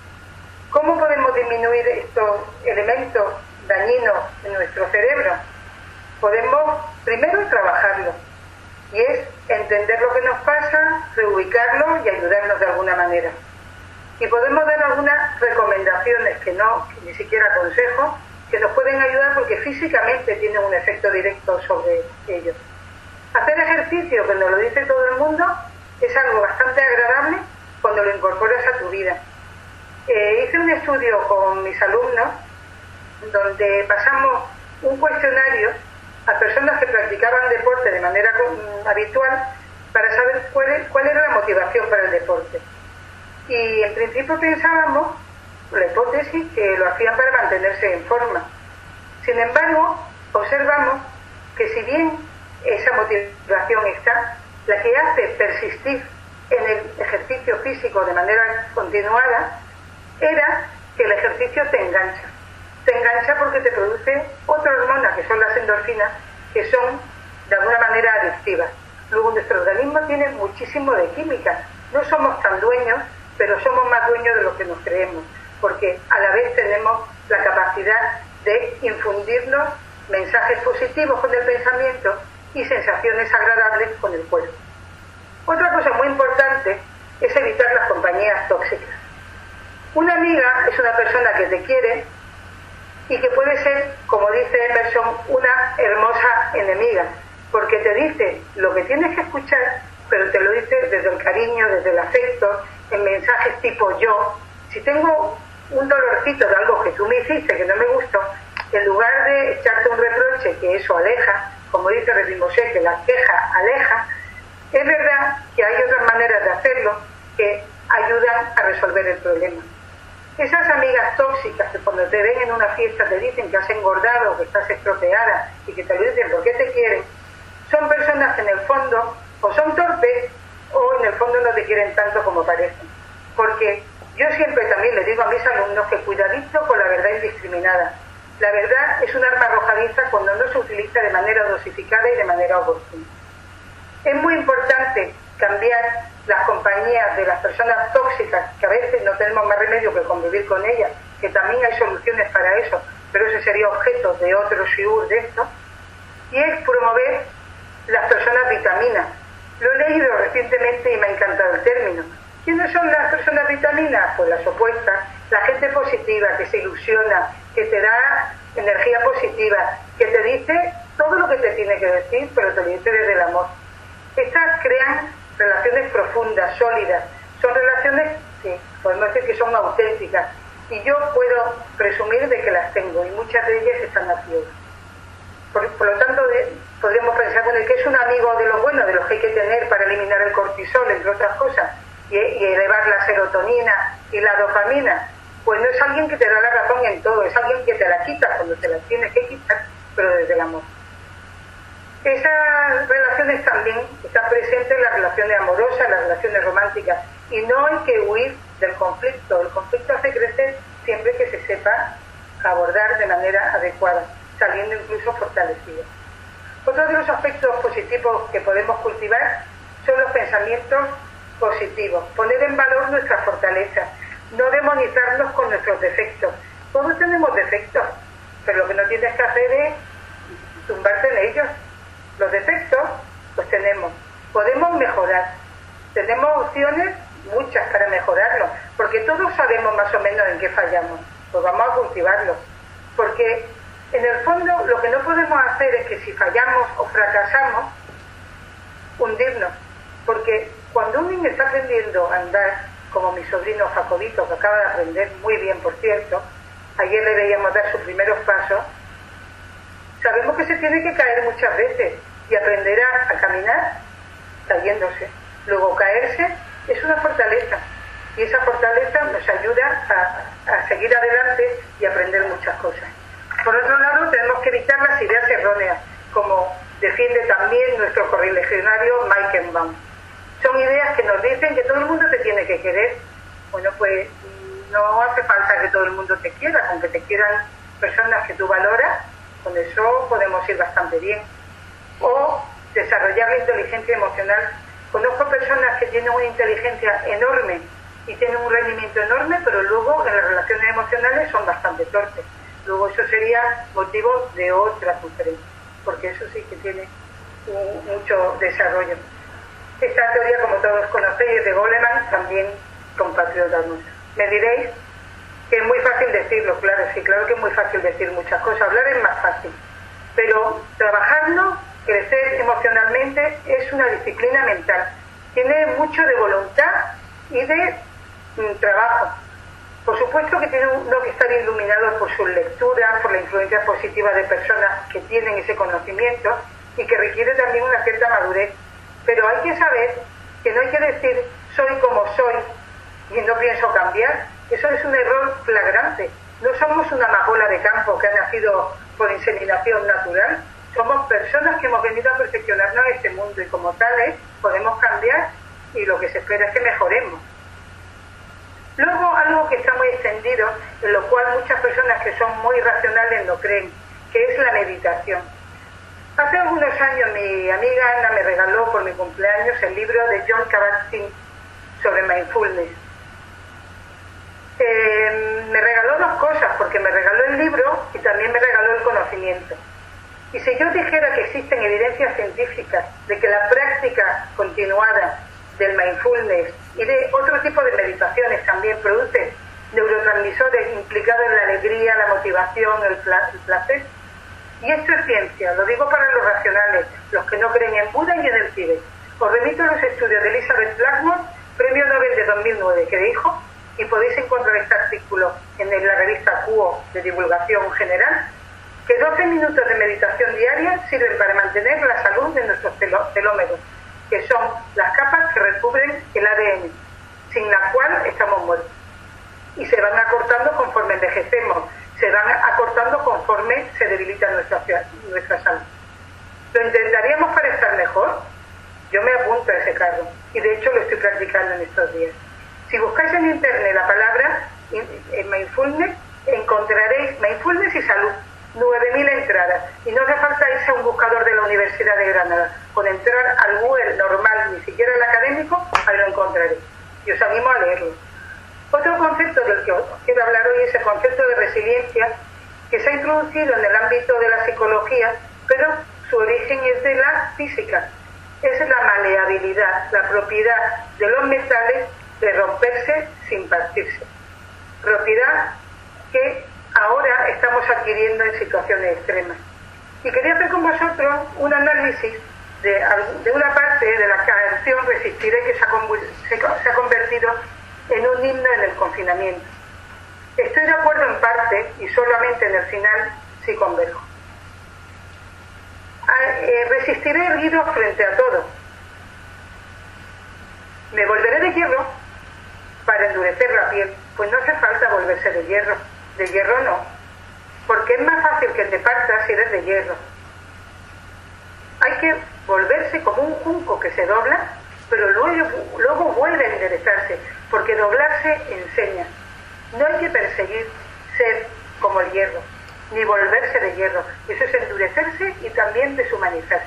¿Cómo podemos disminuir estos elementos dañinos en nuestro cerebro? Podemos primero trabajarlo, y es entender lo que nos pasa, reubicarlo y ayudarnos de alguna manera. Y podemos dar algunas recomendaciones que no, que ni siquiera aconsejo, que nos pueden ayudar porque físicamente tienen un efecto directo sobre ellos. Hacer ejercicio, que nos lo dice todo el mundo, es algo bastante agradable cuando lo incorporas a tu vida. Eh, hice un estudio con mis alumnos donde pasamos un cuestionario a personas que practicaban deporte de manera um, habitual para saber cuál, cuál era la motivación para el deporte. Y en principio pensábamos, la hipótesis, que lo hacían para mantenerse en forma. Sin embargo, observamos que si bien esa motivación está, la que hace persistir en el ejercicio físico de manera continuada era que el ejercicio te engancha. Te engancha porque te produce otra hormona, que son las endorfinas, que son de alguna manera adictivas. Luego nuestro organismo tiene muchísimo de química. No somos tan dueños, pero somos más dueños de lo que nos creemos, porque a la vez tenemos la capacidad de infundirnos mensajes positivos con el pensamiento y sensaciones agradables con el cuerpo. Otra cosa muy importante es evitar las compañías tóxicas. Una amiga es una persona que te quiere y que puede ser, como dice Emerson, una hermosa enemiga, porque te dice lo que tienes que escuchar, pero te lo dice desde el cariño, desde el afecto, en mensajes tipo yo. Si tengo un dolorcito de algo que tú me hiciste que no me gustó, en lugar de echarte un reproche, que eso aleja, como dice Redimosé, que la queja aleja, es verdad que hay otras maneras de hacerlo que ayudan a resolver el problema. Esas amigas tóxicas que cuando te ven en una fiesta te dicen que has engordado, que estás estropeada y que te lo dicen porque te quieren, son personas que en el fondo o son torpes o en el fondo no te quieren tanto como parecen. porque yo siempre también le digo a mis alumnos que cuidadito con la verdad indiscriminada. La verdad es un arma arrojadiza cuando no se utiliza de manera dosificada y de manera oportuna. Es muy importante cambiar las compañías de las personas tóxicas, que a veces no tenemos más remedio que convivir con ellas, que también hay soluciones para eso, pero ese sería objeto de otro shiur de esto, y es promover las personas vitaminas. Lo he leído recientemente y me ha encantado el término. ¿Quiénes son las personas vitaminas? Pues las opuestas, la gente positiva, que se ilusiona, que te da energía positiva, que te dice todo lo que te tiene que decir, pero te lo dice desde el amor. Estas crean relaciones profundas, sólidas, son relaciones que podemos decir que son auténticas, y yo puedo presumir de que las tengo, y muchas de ellas están aquí hoy. Por, por lo tanto, de, podríamos pensar, bueno, que es un amigo de lo bueno, de los que hay que tener para eliminar el cortisol, entre otras cosas, y, y elevar la serotonina y la dopamina. Pues no es alguien que te da la razón en todo, es alguien que te la quita cuando te la tienes que quitar, pero desde el amor. Esas relaciones también están presentes en las relaciones amorosas, las relaciones románticas, y no hay que huir del conflicto. El conflicto hace crecer siempre que se sepa abordar de manera adecuada, saliendo incluso fortalecido. Otro de los aspectos positivos que podemos cultivar son los pensamientos positivos, poner en valor nuestras fortalezas, no demonizarnos con nuestros defectos. Todos tenemos defectos, pero lo que no tienes que hacer es tumbarte en ellos. Los defectos los tenemos, podemos mejorar, tenemos opciones muchas para mejorarlo, porque todos sabemos más o menos en qué fallamos, pues vamos a cultivarlo, porque en el fondo lo que no podemos hacer es que si fallamos o fracasamos, hundirnos, porque cuando un niño está aprendiendo a andar, como mi sobrino Jacobito, que acaba de aprender muy bien, por cierto, ayer le veíamos dar sus primeros pasos, sabemos que se tiene que caer muchas veces y aprenderá a caminar cayéndose. Luego caerse es una fortaleza, y esa fortaleza nos ayuda a, a seguir adelante y aprender muchas cosas. Por otro lado, tenemos que evitar las ideas erróneas, como defiende también nuestro correligionario Meikenbaum. Son ideas que nos dicen que todo el mundo te tiene que querer. Bueno, pues no hace falta que todo el mundo te quiera, aunque te quieran personas que tú valoras, con eso podemos ir bastante bien. O desarrollar la inteligencia emocional. Conozco personas que tienen una inteligencia enorme y tienen un rendimiento enorme, pero luego en las relaciones emocionales son bastante torpes. Luego eso sería motivo de otra conferencia, porque eso sí que tiene un, mucho desarrollo. Esta teoría, como todos conocéis, es de Goleman, también compatriota nuestro. Me diréis que es muy fácil decirlo, claro, sí, claro que es muy fácil decir muchas cosas, hablar es más fácil, pero trabajarlo, crecer emocionalmente, es una disciplina mental, tiene mucho de voluntad y de mm, trabajo. Por supuesto que tiene uno que estar iluminado por sus lecturas, por la influencia positiva de personas que tienen ese conocimiento y que requiere también una cierta madurez, pero hay que saber que no hay que decir soy como soy y no pienso cambiar. Eso es un error flagrante. No somos una amapola de campo que ha nacido por inseminación natural. Somos personas que hemos venido a perfeccionarnos en este mundo y como tales podemos cambiar y lo que se espera es que mejoremos. Luego, algo que está muy extendido, en lo cual muchas personas que son muy racionales no creen, que es la meditación. Hace algunos años mi amiga Ana me regaló por mi cumpleaños el libro de Jon Kabat-Zinn sobre mindfulness. Eh, me regaló dos cosas, porque me regaló el libro y también me regaló el conocimiento. Y si yo dijera que existen evidencias científicas de que la práctica continuada del mindfulness y de otro tipo de meditaciones también produce neurotransmisores implicados en la alegría, la motivación, el placer, y esto es ciencia, lo digo para los racionales, los que no creen en Buda y en el Tíbet. Os remito a los estudios de Elizabeth Blackmore, premio Nobel de dos mil nueve, que dijo, y podéis encontrar este artículo en la revista Cuo de divulgación general, que doce minutos de meditación diaria sirven para mantener la salud de nuestros telómeros, que son las capas que recubren el A D N, sin la cual estamos muertos. Y se van acortando conforme envejecemos, se van acortando conforme se debilita nuestra, nuestra salud. ¿Lo intentaríamos para estar mejor? Yo me apunto a ese cargo y de hecho lo estoy practicando en estos días. Si buscáis en internet la palabra en mindfulness, encontraréis mindfulness y salud, nueve mil entradas, y no hace falta irse a un buscador de la Universidad de Granada. Con entrar al Google normal, ni siquiera el académico, ahí lo encontraréis, y os animo a leerlo. Otro concepto del que os quiero hablar hoy es el concepto de resiliencia, que se ha introducido en el ámbito de la psicología, pero su origen es de la física. Es la maleabilidad, la propiedad de los metales de romperse sin partirse. Propiedad que ahora estamos adquiriendo en situaciones extremas. Y quería hacer con vosotros un análisis de, de una parte de la canción Resistiré, que se ha, se ha convertido en un himno en el confinamiento. Estoy de acuerdo en parte, y solamente en el final sí converjo. Eh, resistiré erguido frente a todo. Me volveré de hierro para endurecer la piel. Pues no hace falta volverse de hierro. De hierro no, porque es más fácil que te partas si eres de hierro. Hay que volverse como un junco que se dobla, pero luego, luego vuelve a enderezarse, porque doblarse enseña. No hay que perseguir ser como el hierro, ni volverse de hierro. Eso es endurecerse y también deshumanizarse.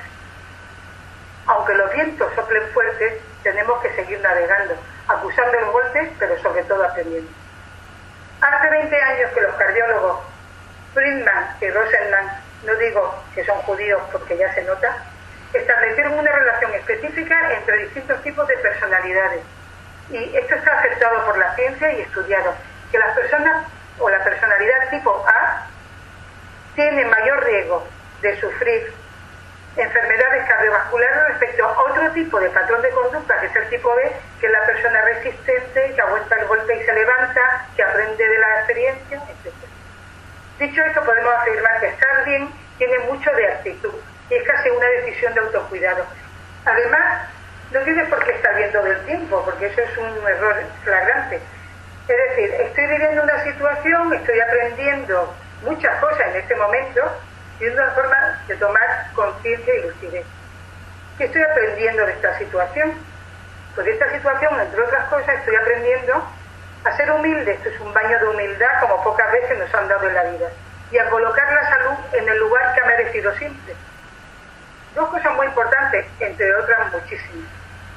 Aunque los vientos soplen fuertes, tenemos que seguir navegando, acusando los golpes, pero sobre todo aprendiendo. Hace veinte años que los cardiólogos Friedman y Rosenman, no digo que son judíos porque ya se nota, establecieron una relación específica entre distintos tipos de personalidades. Y esto está aceptado por la ciencia y estudiado, que las personas o la personalidad tipo A tiene mayor riesgo de sufrir enfermedades cardiovasculares respecto a otro tipo de patrón de conducta, que es el tipo B, que es la persona resistente, que aguanta el golpe y se levanta, que aprende de la experiencia, etcétera. Dicho esto, podemos afirmar que estar bien tiene mucho de actitud y es casi una decisión de autocuidado. Además, no tienes por qué estar bien todo el tiempo, porque eso es un error flagrante. Es decir, estoy viviendo una situación, estoy aprendiendo muchas cosas en este momento, y es una forma de tomar conciencia y lucidez. ¿Qué estoy aprendiendo de esta situación? Pues de esta situación, entre otras cosas, estoy aprendiendo a ser humilde. Esto es un baño de humildad como pocas veces nos han dado en la vida, y a colocar la salud en el lugar que ha merecido siempre. Dos cosas muy importantes, entre otras muchísimas.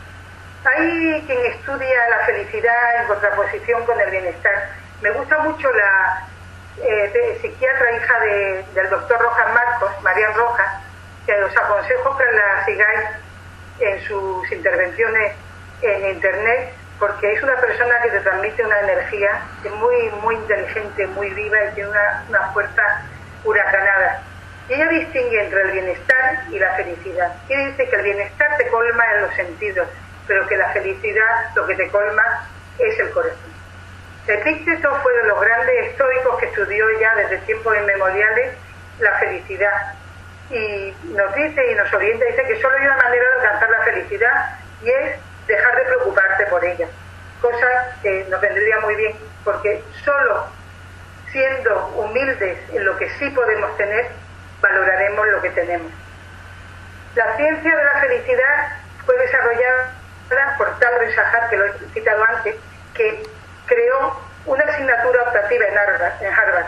Hay quien estudia la felicidad en contraposición con el bienestar. Me gusta mucho la eh, de, psiquiatra hija de, del doctor Rojas Marcos, Marian Rojas, que os aconsejo que la sigáis en sus intervenciones en internet, porque es una persona que te transmite una energía muy, muy inteligente, muy viva y tiene una, una fuerza huracanada. Y ella distingue entre el bienestar y la felicidad. Y dice que el bienestar te colma en los sentidos, pero que la felicidad lo que te colma es el corazón. Epicteto fue de los grandes estoicos que estudió ya desde tiempos inmemoriales la felicidad. Y nos dice y nos orienta, dice que solo hay una manera de alcanzar la felicidad, y es dejar de preocuparte por ella. Cosa que nos vendría muy bien, porque solo siendo humildes en lo que sí podemos tener, valoraremos lo que tenemos. La ciencia de la felicidad fue desarrollada por Tal Ben-Shahar, que lo he citado antes, que creó una asignatura optativa en Harvard, en Harvard.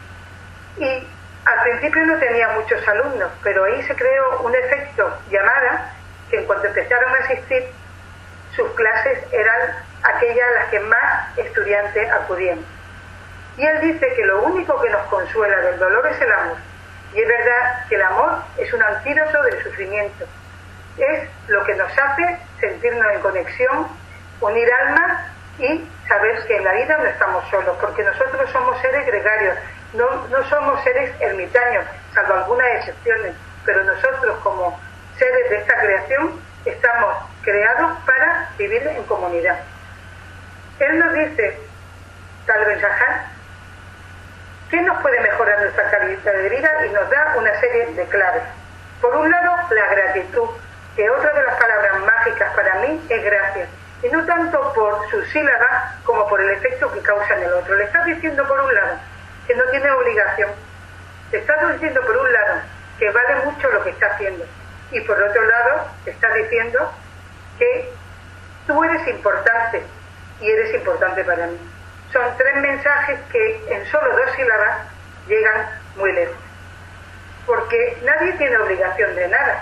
Y al principio no tenía muchos alumnos, pero ahí se creó un efecto llamada, que en cuanto empezaron a asistir, sus clases eran aquellas a las que más estudiantes acudían. Y él dice que lo único que nos consuela del dolor es el amor. Y es verdad que el amor es un antídoto del sufrimiento. Es lo que nos hace sentirnos en conexión, unir almas y saber que en la vida no estamos solos, porque nosotros somos seres gregarios, no, no somos seres ermitaños, salvo algunas excepciones, pero nosotros como seres de esta creación estamos creados para vivir en comunidad. Él nos dice, Tal Ben-Shahar, ¿qué nos puede mejorar nuestra calidad de vida? Y nos da una serie de claves. Por un lado, la gratitud, que otra de las palabras mágicas para mí es gracias, y no tanto por su sílaba como por el efecto que causa en el otro. Le estás diciendo por un lado que no tiene obligación, le estás diciendo por un lado que vale mucho lo que está haciendo, y por otro lado te estás diciendo que tú eres importante y eres importante para mí. Son tres mensajes que en solo dos sílabas llegan muy lejos. Porque nadie tiene obligación de nada.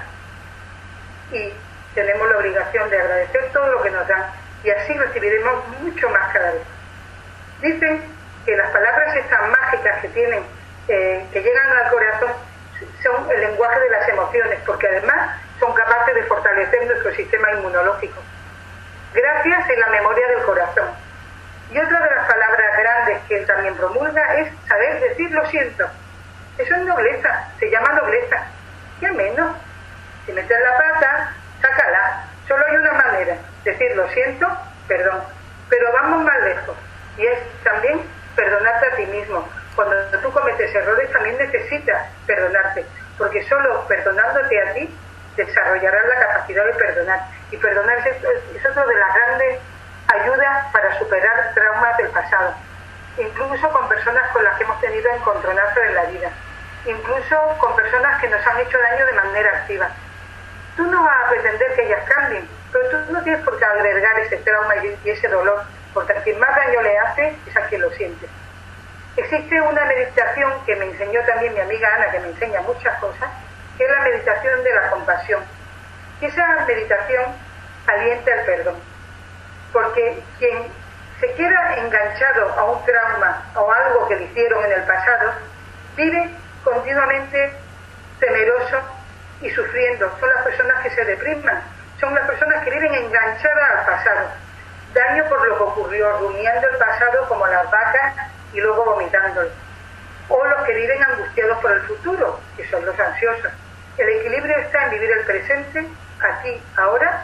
Y tenemos la obligación de agradecer todo lo que nos dan. Y así recibiremos mucho más cada vez. Dicen que las palabras estas mágicas que tienen, eh, que llegan al corazón, son el lenguaje de las emociones, porque además son capaces de fortalecer nuestro sistema inmunológico. Gracias en la memoria del corazón. Y otra de las palabras grandes que él también promulga es saber decir lo siento. Eso es nobleza, se llama nobleza. ¿Qué menos? Si metes la pata, sácala. Solo hay una manera, decir lo siento, perdón. Pero vamos más lejos. Y es también perdonarte a ti mismo. Cuando tú cometes errores también necesitas perdonarte, porque solo perdonándote a ti desarrollarás la capacidad de perdonar. Y perdonar es, es otra de las grandes ayudas para superar traumas del pasado, incluso con personas con las que hemos tenido encontronazos en la vida, incluso con personas que nos han hecho daño de manera activa. Tú no vas a pretender que ellas cambien, pero tú no tienes por qué albergar ese trauma y ese dolor, porque a quien más daño le hace es a quien lo siente. Existe una meditación que me enseñó también mi amiga Ana, que me enseña muchas cosas, que es la meditación de la compasión. Y esa meditación alienta el perdón, porque quien se queda enganchado a un trauma o algo que le hicieron en el pasado, vive continuamente temeroso y sufriendo. Son las personas que se depriman, son las personas que viven enganchadas al pasado, daño por lo que ocurrió, rumiando el pasado como las vacas y luego vomitándolo. O los que viven angustiados por el futuro, que son los ansiosos. El equilibrio está en vivir el presente, aquí, ahora,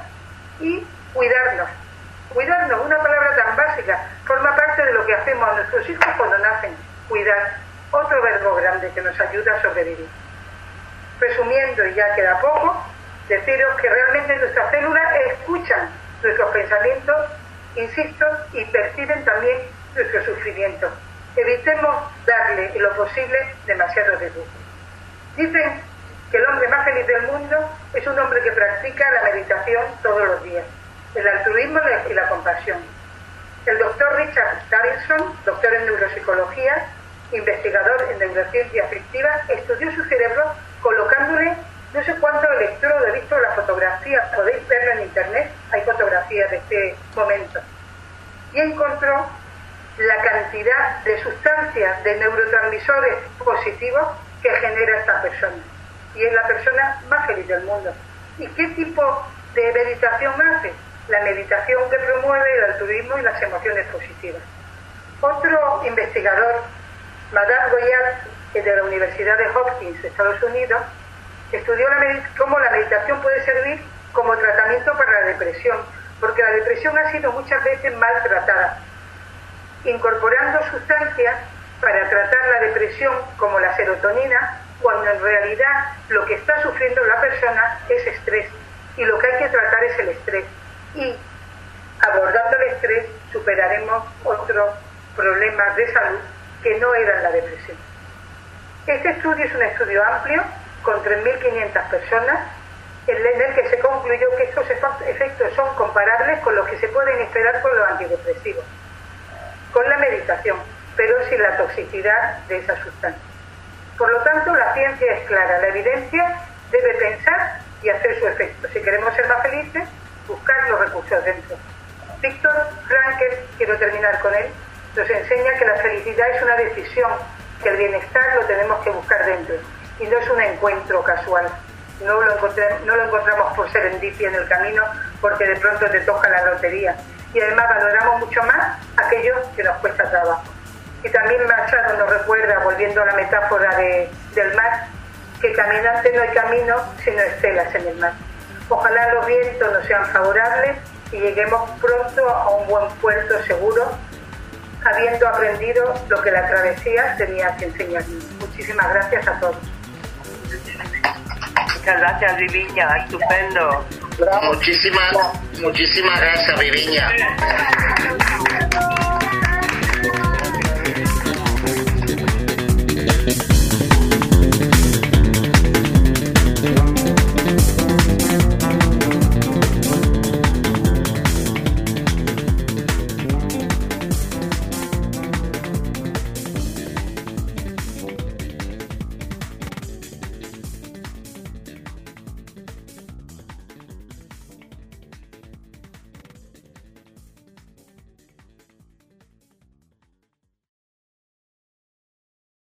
y cuidarnos. Cuidarnos, una palabra tan básica, forma parte de lo que hacemos a nuestros hijos cuando nacen. Cuidar, otro verbo grande que nos ayuda a sobrevivir. Resumiendo, y ya queda poco, deciros que realmente nuestras células escuchan nuestros pensamientos, insisto, y perciben también nuestro sufrimiento. Evitemos darle en lo posible demasiado rebufo. Dicen que el hombre más feliz del mundo es un hombre que practica la meditación todos los días, el altruismo y la compasión. El doctor Richard Davidson, doctor en neuropsicología, investigador en neurociencia afectiva, estudió su cerebro colocándole no sé cuántos electrodos. He visto las fotografías, podéis verlo en internet, hay fotografías de este momento, y encontró la cantidad de sustancias, de neurotransmisores positivos que genera esta persona, y es la persona más feliz del mundo. ¿Y qué tipo de meditación hace? La meditación que promueve el altruismo y las emociones positivas. Otro investigador, Madame Goyard, de la Universidad de Hopkins, Estados Unidos, estudió la cómo la meditación puede servir como tratamiento para la depresión, porque la depresión ha sido muchas veces maltratada, incorporando sustancias para tratar la depresión como la serotonina, cuando en realidad lo que está sufriendo la persona es estrés, y lo que hay que tratar es el estrés. Y abordando el estrés superaremos otros problemas de salud que no eran la depresión. Este estudio es un estudio amplio, con tres mil quinientas personas, en el que se concluyó que estos efectos son comparables con los que se pueden esperar con los antidepresivos, con la meditación, pero sin la toxicidad de esa sustancia. Por lo tanto, la ciencia es clara, la evidencia debe pensar y hacer su efecto. Si queremos ser más felices, buscar los recursos dentro. Viktor Frankl, quiero terminar con él, nos enseña que la felicidad es una decisión, que el bienestar lo tenemos que buscar dentro, y no es un encuentro casual. No lo, no lo encontramos por serendipia en el camino, porque de pronto te toca la lotería. Y además valoramos mucho más aquello que nos cuesta trabajo. Y también Machado nos recuerda, volviendo a la metáfora de, del mar, que caminante no hay camino sino estelas en el mar. Ojalá los vientos nos sean favorables y lleguemos pronto a un buen puerto seguro, habiendo aprendido lo que la travesía tenía que enseñarnos. Muchísimas gracias a todos. Muchas gracias, Viviña, estupendo. Muchísimas, muchísimas gracias, Viviña.